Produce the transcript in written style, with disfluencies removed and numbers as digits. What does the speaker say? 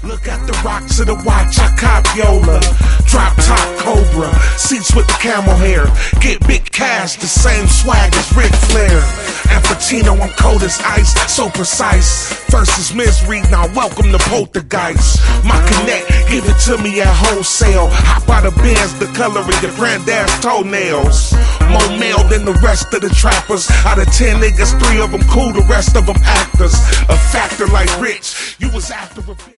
Look at the rocks of the watch, I cop Yola. Drop top Cobra, seats with the camel hair. Get big cash, the same swag as Ric Flair. And for Tino, I'm cold as ice, so precise. First is Misery, now welcome to Poltergeist. My connect, give it to me at wholesale. Hop out of Benz, the color of your granddad's toenails. More male than the rest of the trappers. Out of 10 niggas, 3 of them cool, the rest of them actors. A factor like Rich, you was after a